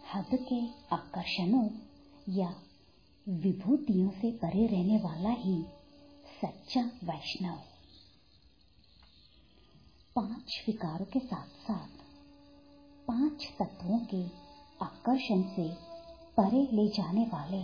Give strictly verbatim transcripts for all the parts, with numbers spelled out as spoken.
हद के आकर्षणों या विभूतियों से परे रहने वाला ही सच्चा वैष्णव पांच विकारों के साथ साथ पांच तत्वों के आकर्षण से परे ले जाने वाले,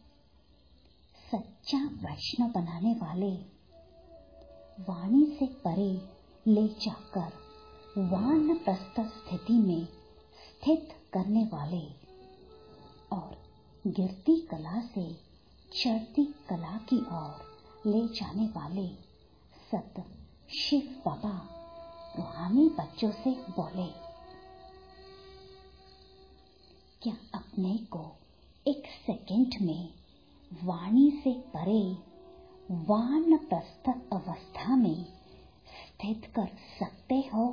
सच्चा वैष्णव बनाने वाले, वाणी से परे ले जाकर वानप्रस्थ स्थिति में स्थित करने वाले और गिरती कला से चढ़ती कला की ओर ले जाने वाले सत शिव बाबा रूहानी बच्चों से बोले, क्या अपने को एक सेकंड में वाणी से परे वानप्रस्थ अवस्था में स्थित कर सकते हो?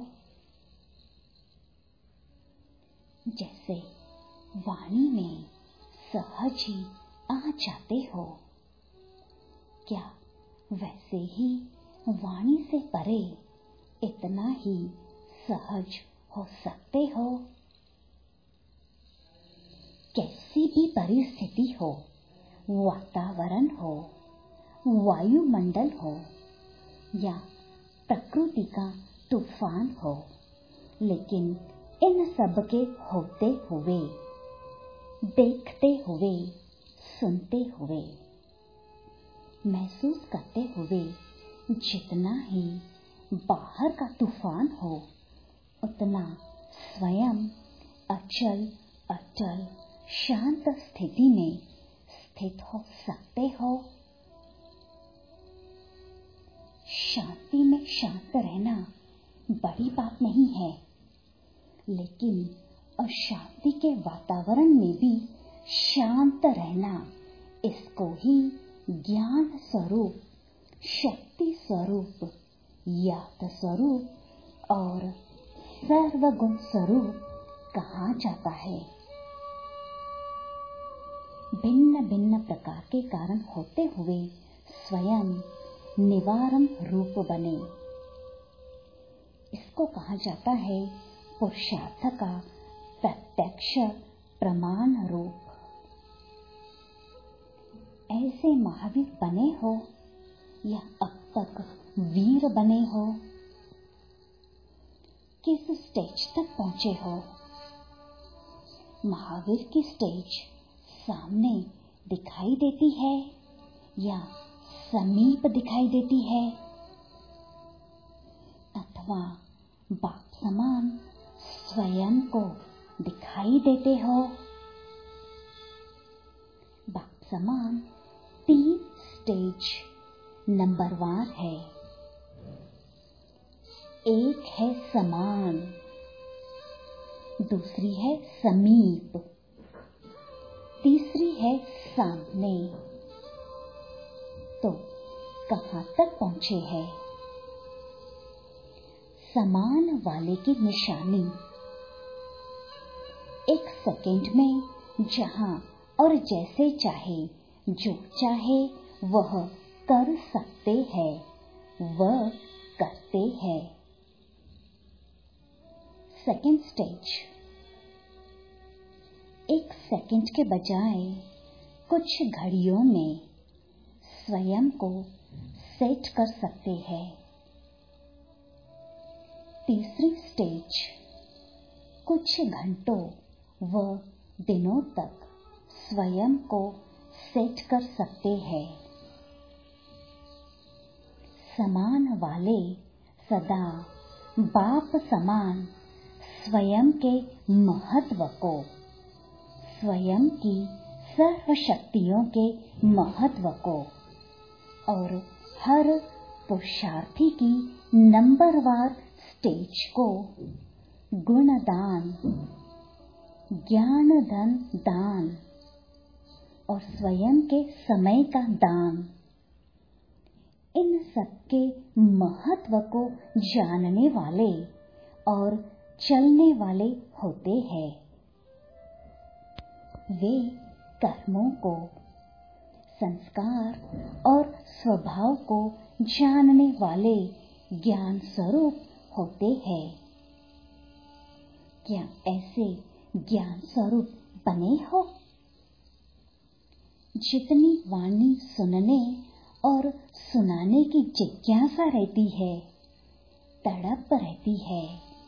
जैसे वाणी में सहज ही आ जाते हो, क्या वैसे ही वाणी से परे इतना ही सहज हो सकते हो? कैसी भी परिस्थिति हो, वातावरण हो, वायुमंडल हो या प्रकृति का तूफान हो, लेकिन इन सब के होते हुए, देखते हुए, सुनते हुए, महसूस करते हुए जितना ही बाहर का तूफान हो, उतना स्वयं अचल अटल शांत स्थिति में स्थित हो सकते हो। शांति में शांत रहना बड़ी बात नहीं है, लेकिन अशांति के वातावरण में भी शांत रहना, इसको ही ज्ञान स्वरूप, शक्ति स्वरूप, याद स्वरूप और सर्वगुण स्वरूप कहा जाता है। भिन्न भिन्न प्रकार के कारण होते हुए स्वयं निवारण रूप बने, इसको कहा जाता है पुरुषार्थ का प्रत्यक्ष प्रमाण रूप। ऐसे महावीर बने हो या अब तक वीर बने हो, किस स्टेज तक पहुंचे हो? महावीर की स्टेज सामने दिखाई देती है या समीप दिखाई देती है, अथवा बाप समान स्वयं को दिखाई देते हो? बाप समान तीन स्टेज नंबरवार है। एक है समान, दूसरी है समीप, तीसरी है सामने। तो कहाँ तक पहुँचे हैं? समान वाले की निशानी एक सेकंड में जहाँ और जैसे चाहे, जो चाहे वह कर सकते हैं, वह करते हैं। सेकंड स्टेज, एक सेकंड के बजाय कुछ घड़ियों में स्वयं को सेट कर सकते हैं। तीसरी स्टेज, कुछ घंटों व दिनों तक स्वयं को सेट कर सकते हैं। समान वाले सदा बाप समान स्वयं के महत्व को, स्वयं की सर्व शक्तियों के महत्व को और हर पुरुषार्थी की नंबरवार स्टेज को गुणदान, ज्ञान धन दान और स्वयं के समय का दान, इन सबके महत्व को जानने वाले और चलने वाले होते हैं। वे कर्मों को, संस्कार और स्वभाव को जानने वाले ज्ञान स्वरूप होते हैं। क्या ऐसे ज्ञान स्वरूप बने हो। जितनी वाणी सुनने और सुनाने की जिज्ञासा रहती है, तड़प रहती है,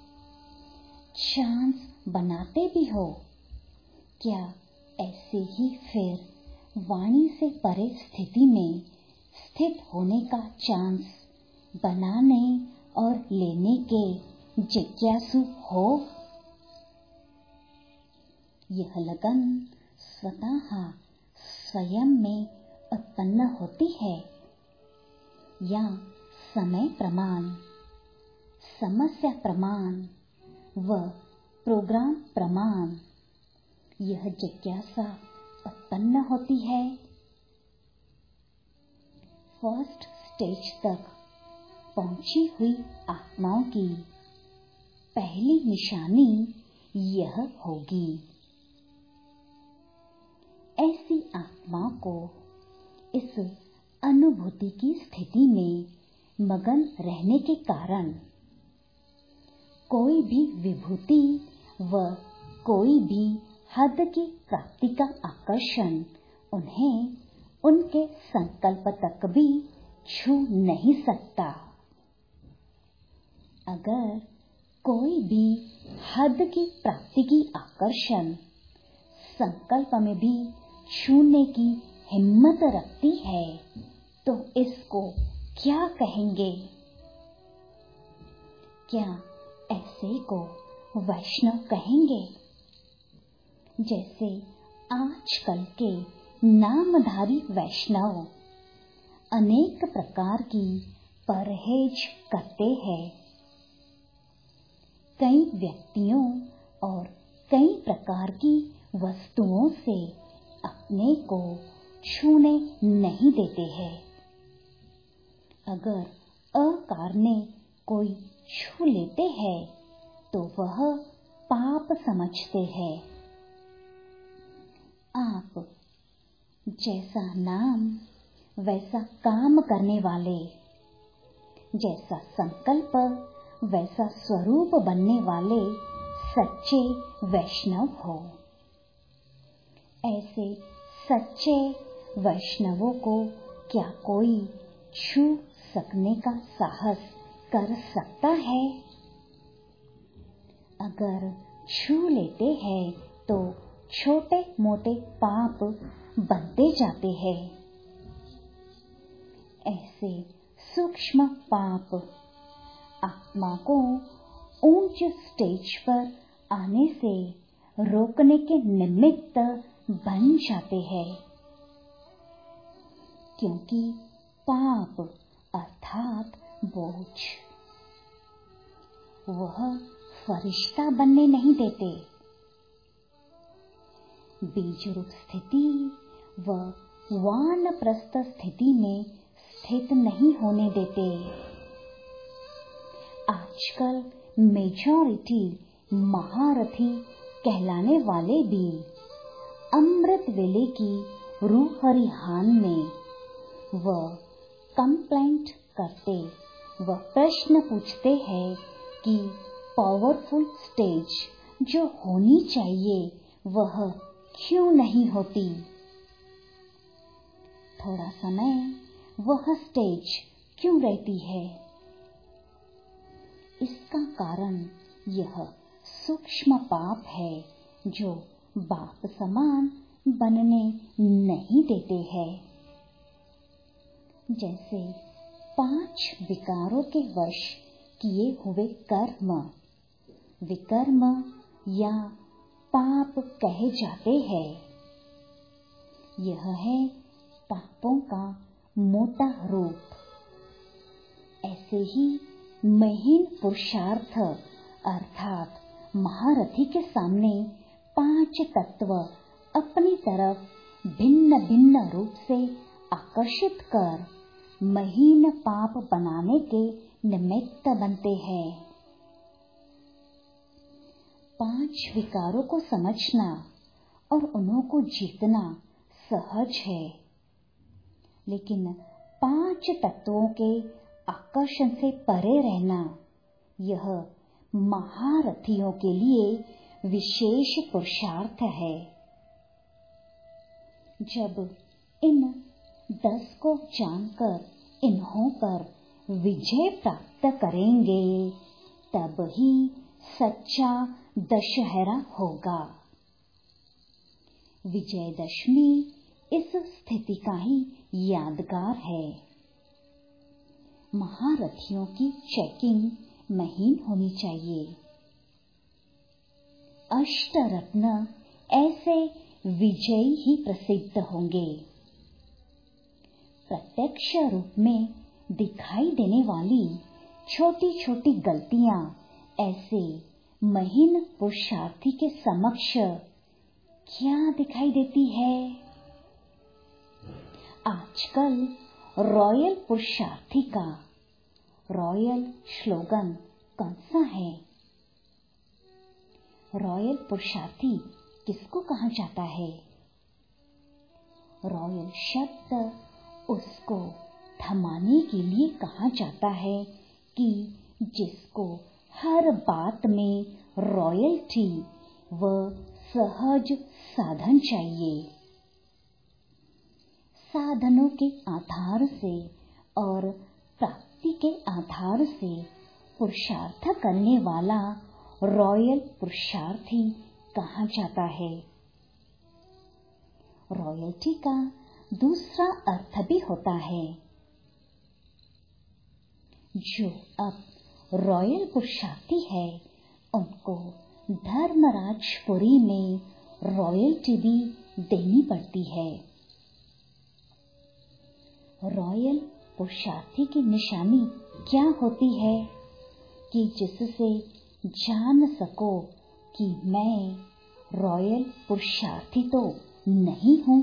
चांस बनाते भी हो, क्या ऐसे ही फिर वाणी से परे स्थिति में स्थित होने का चांस बनाने और लेने के जिज्ञासु हो? यह लगन स्वतः स्वयं में उत्पन्न होती है या समय प्रमाण, समस्या प्रमाण व प्रोग्राम प्रमाण यह जिज्ञासा उत्पन्न होती है? फर्स्ट स्टेज तक पहुंची हुई आत्माओं की पहली निशानी यह होगी। ऐसी आत्माओं को इस अनुभूति की स्थिति में मगन रहने के कारण कोई भी विभूति व कोई भी हद की प्राप्ति का आकर्षण उन्हें उनके संकल्प तक भी छू नहीं सकता। अगर कोई भी हद की प्राप्ति की आकर्षण संकल्प में भी छूने की हिम्मत रखती है तो इसको क्या कहेंगे? क्या ऐसे को वैष्णव कहेंगे? जैसे आजकल के नामधारी वैष्णव अनेक प्रकार की परहेज करते हैं। कई व्यक्तियों और कई प्रकार की वस्तुओं से अपने को छूने नहीं देते हैं। अगर अकारणे कोई छू लेते हैं तो वह पाप समझते हैं। आप जैसा नाम वैसा काम करने वाले, जैसा संकल्प वैसा स्वरूप बनने वाले सच्चे वैष्णव हो। ऐसे सच्चे वैष्णवों को क्या कोई छू सकने का साहस कर सकता है? अगर छू लेते हैं तो छोटे मोटे पाप बनते जाते हैं। ऐसे सूक्ष्म पाप आत्मा को ऊंच स्टेज पर आने से रोकने के निमित्त बन जाते हैं, क्योंकि पाप अर्थात बोझ वह फरिश्ता बनने नहीं देते। बीज रूप स्थिति व वानप्रस्थ स्थिति में स्थित नहीं होने देते। आजकल मेजॉरिटी महारथी कहलाने वाले भी अमृत वेले की रूह हरिहान में व कंप्लेंट करते व प्रश्न पूछते हैं कि पावरफुल स्टेज जो होनी चाहिए वह क्यों नहीं होती? थोड़ा समय वह स्टेज क्यों रहती है? इसका कारण यह सूक्ष्म पाप है जो बाप समान बनने नहीं देते हैं। जैसे पांच विकारों के वश किए हुए कर्म विकर्म या पाप कहे जाते हैं। यह है पापों का मोटा रूप। ऐसे ही महीन पुरुषार्थ अर्थात महारथी के सामने पांच तत्व अपनी तरफ भिन्न भिन्न रूप से आकर्षित कर महीन पाप बनाने के निमित्त बनते हैं। पांच विकारों को समझना और उन्हों को जीतना सहज है, लेकिन पांच तत्वों के आकर्षण से परे रहना यह महारथियों के लिए विशेष पुरुषार्थ है। जब इन दस को जानकर इन्हों पर विजय प्राप्त करेंगे तब ही सच्चा दशहरा होगा। विजयदशमी इस स्थिति का ही यादगार है। महारथियों की चेकिंग महीन होनी चाहिए। अष्टरत्न ऐसे विजयी ही प्रसिद्ध होंगे। प्रत्यक्ष रूप में दिखाई देने वाली छोटी छोटी गलतियां ऐसे महीन पुरुषार्थी के समक्ष क्या दिखाई देती है। आजकल रॉयल पुरुषार्थी का रॉयल स्लोगन कौन सा है? रॉयल पुरुषार्थी किसको कहा जाता है? रॉयल शब्द उसको थमाने के लिए कहा जाता है कि जिसको हर बात में रॉयल्टी व सहज साधन चाहिए। साधनों के आधार से और प्राप्ति के आधार से पुरुषार्थ करने वाला रॉयल पुरुषार्थी कहा जाता है। रॉयल्टी का दूसरा अर्थ भी होता है। जो अब रॉयल पुरुषार्थी है उनको धर्मराजपुरी में रॉयल्टी भी देनी पड़ती है। रॉयल पुरुषार्थी की निशानी क्या होती है कि जिससे जान सको कि मैं रॉयल पुरुषार्थी तो नहीं हूँ।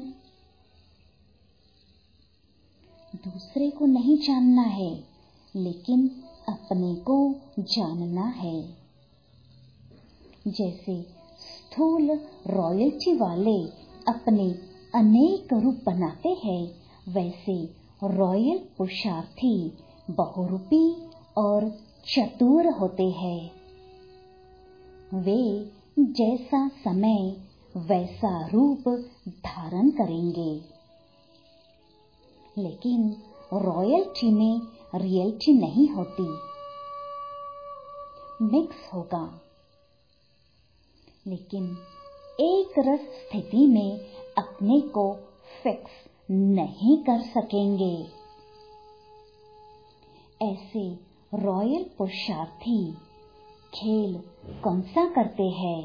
दूसरे को नहीं जानना है लेकिन अपने को जानना है। जैसे स्थूल रॉयल्टी वाले अपने अनेक रूप बनाते हैं वैसे रॉयल पुरुषार्थी बहुरूपी और चतुर होते हैं। वे जैसा समय वैसा रूप धारण करेंगे। लेकिन रॉयल्टी में रियलिटी नहीं होती, मिक्स होगा। लेकिन एक रस स्थिति में अपने को फिक्स नहीं कर सकेंगे। ऐसे रॉयल पुरुषार्थी खेल कौन सा करते हैं?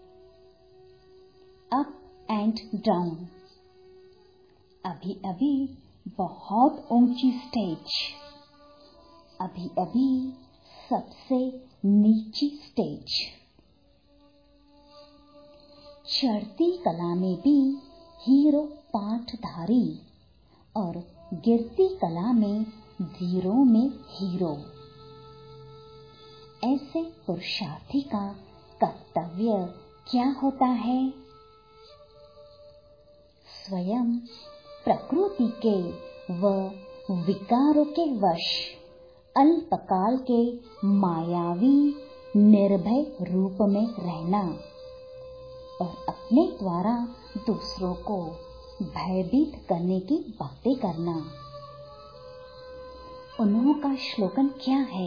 Up and down. अभी अभी बहुत ऊंची स्टेज, अभी अभी सबसे नीची स्टेज। चढ़ती कला में भी हीरो पाठधारी और गिरती कला में जीरो में हीरो। ऐसे पुरुषार्थी का कर्तव्य क्या होता है? स्वयं प्रकृति के व विकारों के वश अल्पकाल के मायावी निर्भय रूप में रहना और अपने द्वारा दूसरों को भयभीत करने की बातें करना। उन्हों का श्लोगन क्या है?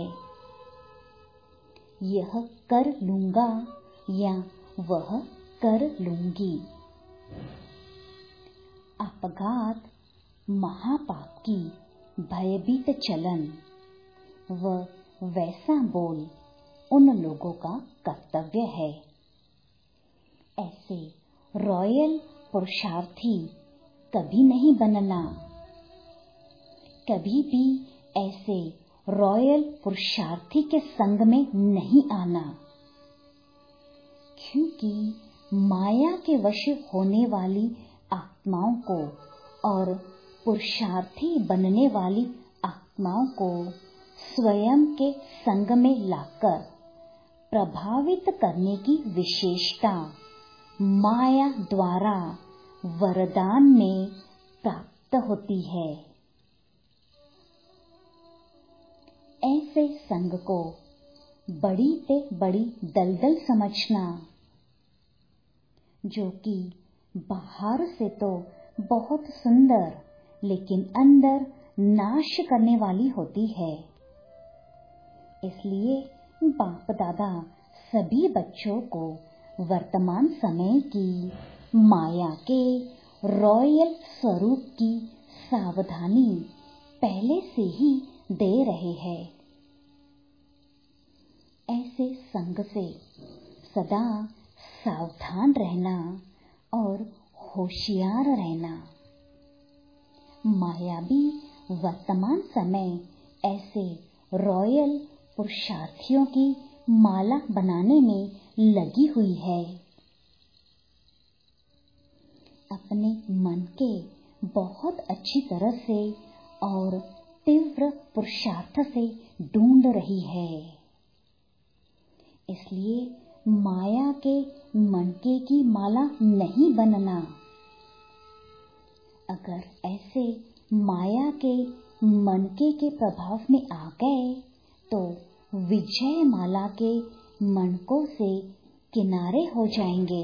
यह कर लूंगा या वह कर लूंगी। अपघात महापाप की भयभीत चलन व वैसा बोल उन लोगों का कर्तव्य है। ऐसे रॉयल पुरुषार्थी कभी नहीं बनना। कभी भी ऐसे रॉयल पुरुषार्थी के संग में नहीं आना, क्योंकि माया के वश होने वाली आत्माओं को और पुरुषार्थी बनने वाली आत्माओं को स्वयं के संग में लाकर प्रभावित करने की विशेषता माया द्वारा वरदान में प्राप्त होती है। ऐसे संग को बड़ी से बड़ी दलदल समझना, जो कि बाहर से तो बहुत सुंदर लेकिन अंदर नाश करने वाली होती है। इसलिए बाप दादा सभी बच्चों को वर्तमान समय की माया के रॉयल स्वरूप की सावधानी पहले से ही दे रहे हैं। ऐसे संग से सदा सावधान रहना और होशियार रहना। माया भी वर्तमान समय ऐसे रॉयल पुरुषार्थियों की माला बनाने में लगी हुई है। अपने मन के बहुत अच्छी तरह से और तीव्र पुरुषार्थ से ढूंढ रही है। इसलिए माया के मनके की माला नहीं बनना। अगर ऐसे माया के मनके के प्रभाव में आ गए तो विजय माला के मनकों से किनारे हो जाएंगे।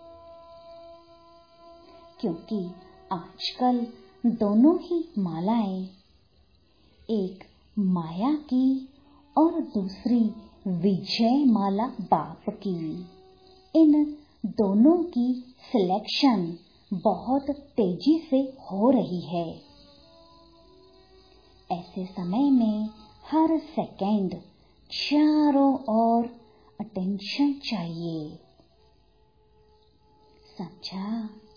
क्योंकि आजकल दोनों ही मालाएं, एक माया की और दूसरी विजय माला बाप की, इन दोनों की सिलेक्शन बहुत तेजी से हो रही है। ऐसे समय में हर सेकंड चारों ओर अटेंशन चाहिए। समझा?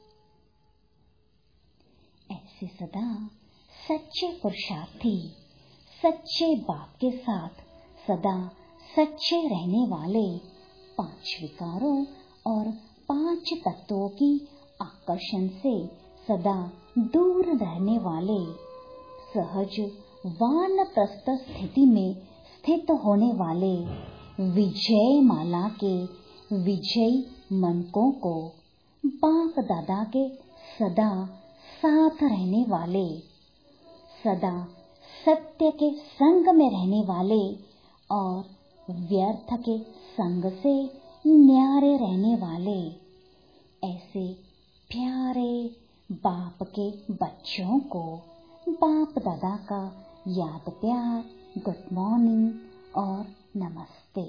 ऐसे सदा सच्चे पुरुषार्थी सच्चे बाप के साथ सदा सच्चे रहने वाले, पांच विकारों और पांच तत्वों की आकर्षण से सदा दूर रहने वाले, सहज वानप्रस्थ स्थिति में स्थित होने वाले विजय माला के विजयी मनकों को, बाप दादा के सदा साथ रहने वाले, सदा सत्य के संग में रहने वाले और व्यर्थ के संग से न्यारे रहने वाले, ऐसे प्यारे बाप के बच्चों को बाप दादा का याद प्यार, गुड मॉर्निंग और नमस्ते।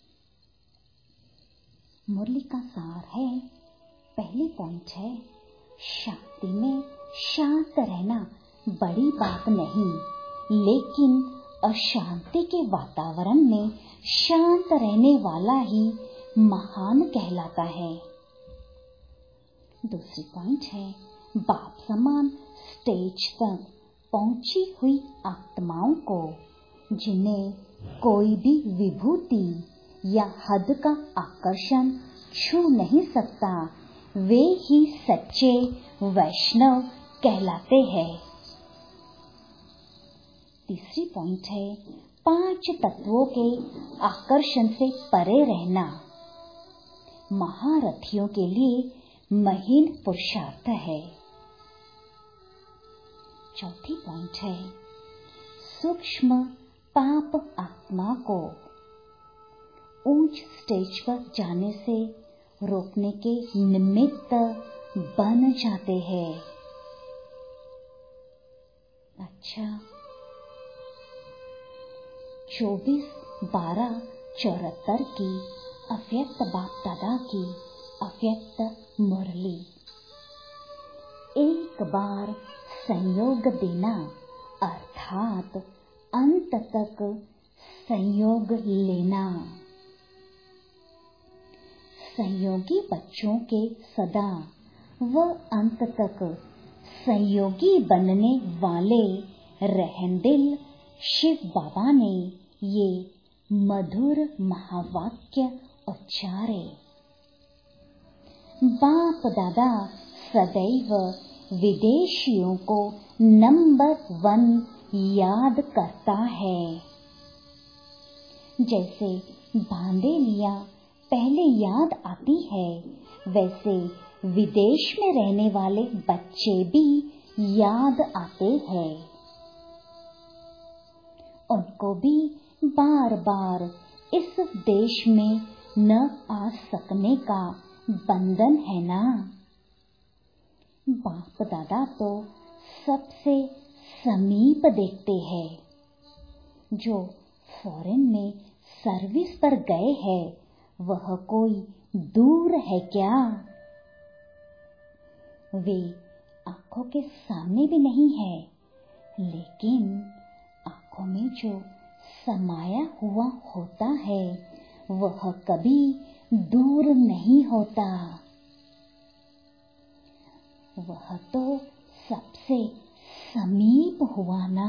मुरली का सार है, पहली पॉइंट है, शांति में शांत रहना बड़ी बात नहीं, लेकिन अशांति के वातावरण में शांत रहने वाला ही महान कहलाता है। दूसरी पॉइंट है, बाप समान स्टेज तक पहुंची हुई आत्माओं को, जिन्हें कोई भी विभूति या हद का आकर्षण छू नहीं सकता, वे ही सच्चे वैष्णव कहलाते हैं। तीसरी पॉइंट है, पांच तत्वों के आकर्षण से परे रहना महारथियों के लिए महीन पुरुषार्थ है। चौथी पॉइंट है, सूक्ष्म पाप आत्मा को ऊंच स्टेज पर जाने से रोकने के निमित्त बन जाते हैं। अच्छा, चौबीस बारह चौहत्तर की अव्यक्त बाप दादा की अव्यक्त मुरली। एक बार संयोग देना अर्थात अंत तक संयोग लेना। संयोगी बच्चों के सदा व अंत तक संयोगी बनने वाले रहमदिल शिव बाबा ने ये मधुर महावाक्य उच्चारे। बाप दादा सदैव विदेशियों को नंबर वन याद करता है। जैसे बांदेलिया पहले याद आती है, वैसे विदेश में रहने वाले बच्चे भी याद आते हैं। उनको भी बार बार इस देश में न आ सकने का बंधन है ना। बाप दादा तो सबसे समीप देखते हैं। जो फॉरेन में सर्विस पर गए हैं, वह कोई दूर है क्या? वे आंखों के सामने भी नहीं है, लेकिन आंखों में जो समाया हुआ होता है वह कभी दूर नहीं होता। वह तो सबसे समीप हुआ ना।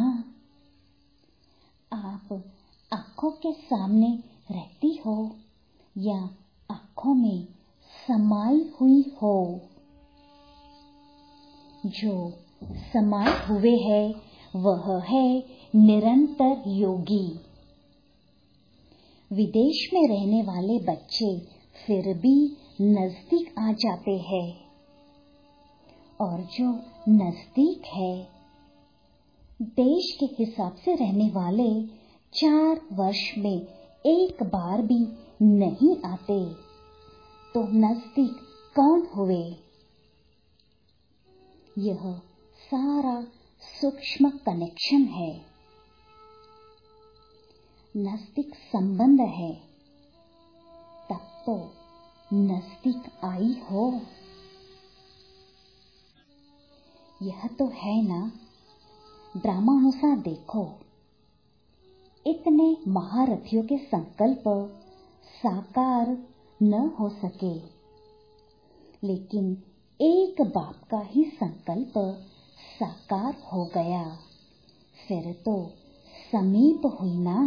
आप आंखों के सामने रहती हो या आंखों में समाई हुई हो। जो समाये हुए है वह है निरंतर योगी। विदेश में रहने वाले बच्चे फिर भी नजदीक आ जाते हैं, और जो नजदीक है, देश के हिसाब से रहने वाले चार वर्ष में एक बार भी नहीं आते, तो नजदीक कौन हुए? यह सारा सूक्ष्म कनेक्शन है, नजदीक संबंध है, तब तो नजदीक आई हो। यह तो है ना। ड्रामानुसार देखो, इतने महारथियों के संकल्प साकार न हो सके, लेकिन एक बाप का ही संकल्प साकार हो गया, फिर तो समीप हुई ना।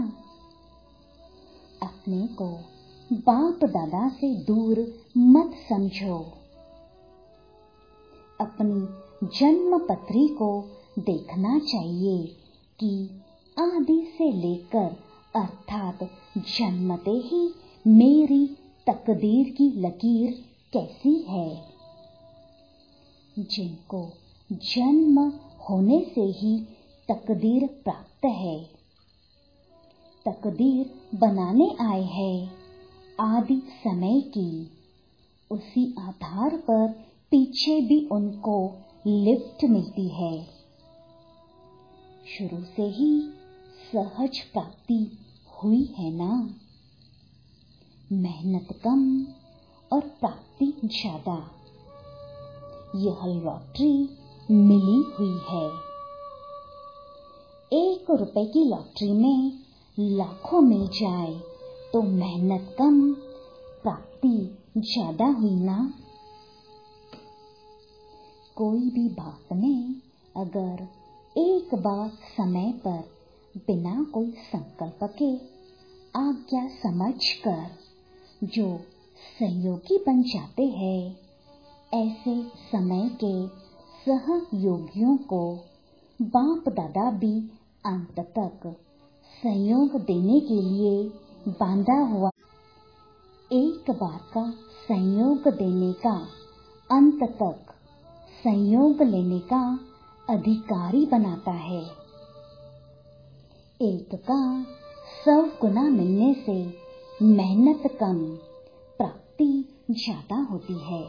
अपने को बाप दादा से दूर मत समझो। अपनी जन्म पत्री को देखना चाहिए कि आदि से लेकर अर्थात जन्मते ही मेरी तकदीर की लकीर कैसी है। जिनको जन्म होने से ही तकदीर प्राप्त है, तकदीर बनाने आए हैं आदि समय की, उसी आधार पर पीछे भी उनको लिफ्ट मिलती है। शुरू से ही सहज प्राप्ति हुई है ना। मेहनत कम और प्राप्ति ज्यादा, यह लॉटरी मिली हुई है। एक रुपए की लॉटरी में लाखों मिल जाए तो मेहनत कम प्राप्ति ज्यादा हुई ना। कोई भी बात में अगर एक बार समय पर बिना कोई संकल्प के आज्ञा समझकर जो सहयोगी बन जाते हैं, ऐसे समय के सहयोगियों को बाप दादा भी अंत तक सहयोग देने के लिए बांधा हुआ। एक बार का संयोग देने का, अंत तक संयोग लेने का अधिकारी बनाता है। एक का सौ गुना मिलने से मेहनत कम, प्राप्ति ज्यादा होती है।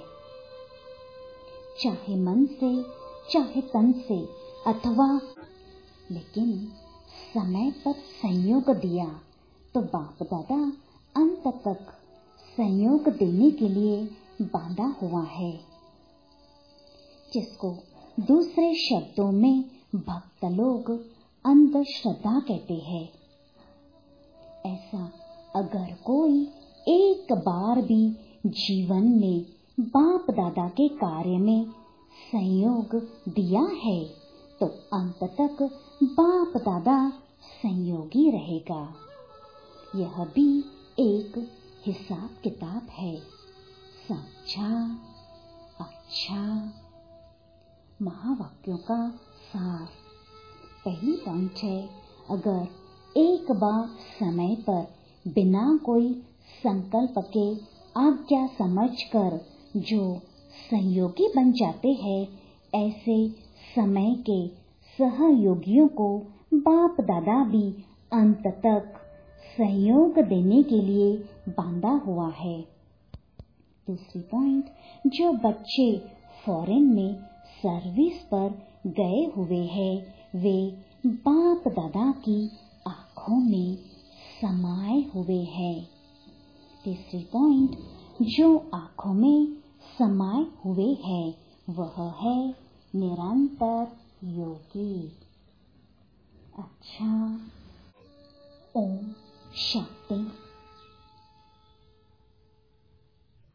चाहे मन से, चाहे तन से, अथवा लेकिन समय पर संयोग दिया तो बाप दादा अंत तक संयोग देने के लिए बांधा हुआ है, जिसको दूसरे शब्दों में भक्त लोग अंधश्रद्धा कहते हैं। ऐसा अगर कोई एक बार भी जीवन में बाप दादा के कार्य में संयोग दिया है, तो अंत तक बाप दादा संयोगी रहेगा। यह भी एक हिसाब किताब है। समझा? अच्छा। महावाक्यों का सार। पहली पॉइंट है, अगर एक बार समय पर बिना कोई संकल्प के आज्ञा समझकर जो सहयोगी बन जाते हैं, ऐसे समय के सहयोगियों को बाप दादा भी अंत तक सहयोग देने के लिए बांधा हुआ है। दूसरी पॉइंट, जो बच्चे फॉरेन में सर्विस पर गए हुए हैं, वे बाप दादा की आँखों में समाये हुए हैं। तीसरी पॉइंट, जो आँखों में समाये हुए है वह है निरंतर योगी। अच्छा, ओम शांति।